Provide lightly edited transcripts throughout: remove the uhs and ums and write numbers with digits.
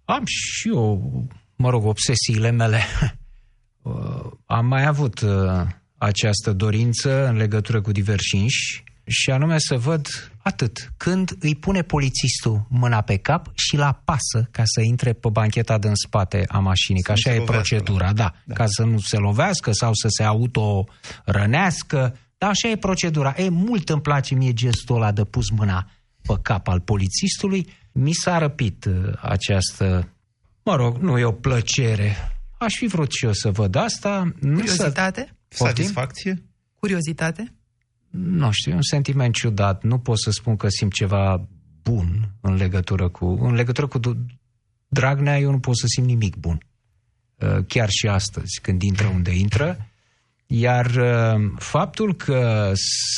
Am și eu, obsesiile mele. Am mai avut această dorință în legătură cu diversi inși și anume să văd atât. Când îi pune polițistul mâna pe cap și la pasă ca să intre pe bancheta din spate a mașinii, că așa e procedura, da, ca să nu se lovească sau să se auto-rănească, dar așa e procedura. Mult îmi place mie gestul ăla de pus mâna pe cap al polițistului. Mi s-a răpit această, nu e o plăcere. Aș fi vrut și eu să văd asta. Curiozitate? Satisfacție? Curiozitate? Nu știu, e un sentiment ciudat. Nu pot să spun că simt ceva bun în legătură cu Dragnea, eu nu pot să simt nimic bun. Chiar și astăzi, când intră unde intră. Iar faptul că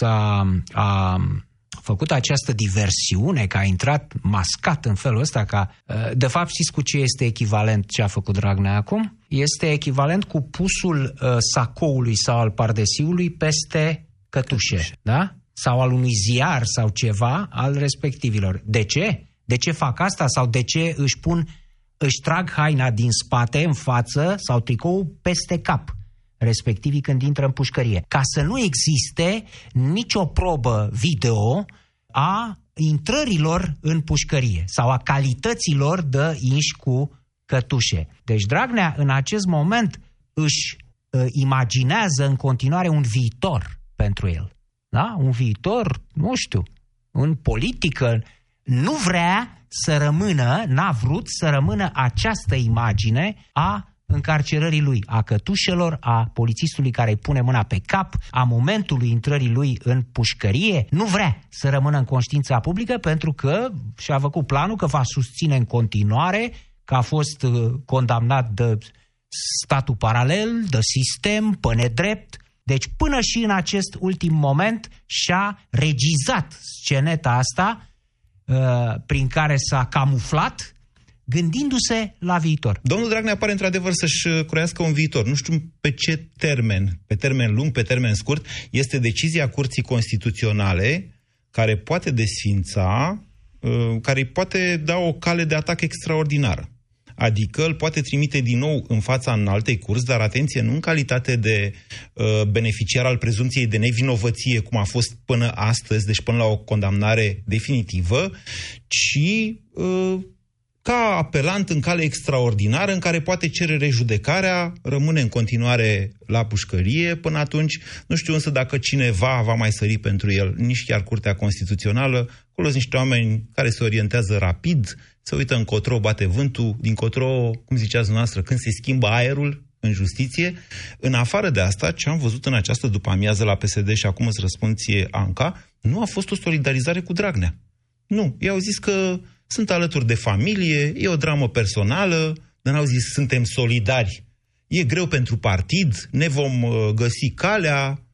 a făcut această diversiune, că a intrat mascat în felul ăsta, de fapt știți cu ce este echivalent ce a făcut Dragnea acum? Este echivalent cu pusul sacoului sau al pardesiului peste cătușe, da? Sau al unui ziar sau ceva al respectivilor. De ce? De ce fac asta? Sau de ce își trag haina din spate, în față, sau tricoul peste cap, respectivii când intră în pușcărie? Ca să nu existe nicio probă video a intrărilor în pușcărie sau a calităților de inși cu cătușe. Deci Dragnea în acest moment își imaginează în continuare un viitor pentru el. Da? Un viitor, nu știu, în politică. Nu vrea să rămână, n-a vrut să rămână această imagine a încarcerării lui, a cătușelor, a polițistului care îi pune mâna pe cap, a momentului intrării lui în pușcărie. Nu vrea să rămână în conștiința publică pentru că și-a făcut planul că va susține în continuare că a fost condamnat de statul paralel, de sistem, pe nedrept. Deci până și în acest ultim moment și-a regizat sceneta asta prin care s-a camuflat, gândindu-se la viitor. Domnul Dragnea pare într-adevăr să-și croiască un viitor. Nu știu pe ce termen, pe termen lung, pe termen scurt, este decizia Curții Constituționale care poate desfința, care îi poate da o cale de atac extraordinară. Adică îl poate trimite din nou în fața înaltei curți, dar atenție, nu în calitate de beneficiar al prezumției de nevinovăție, cum a fost până astăzi, deci până la o condamnare definitivă, ci ca apelant în cale extraordinară în care poate cere rejudecarea, rămâne în continuare la pușcărie până atunci. Nu știu însă dacă cineva va mai sări pentru el, nici chiar Curtea Constituțională. Acolo sunt niște oameni care se orientează rapid, se uită încotro, bate vântul, dincotro, cum ziceați noastră, când se schimbă aerul în justiție. În afară de asta, ce am văzut în această după-amiază la PSD, și acum îți răspund ție, Anca, nu a fost o solidarizare cu Dragnea. Nu, ei au zis că sunt alături de familie, e o dramă personală, dar n-au zis suntem solidari. E greu pentru partid, ne vom găsi calea,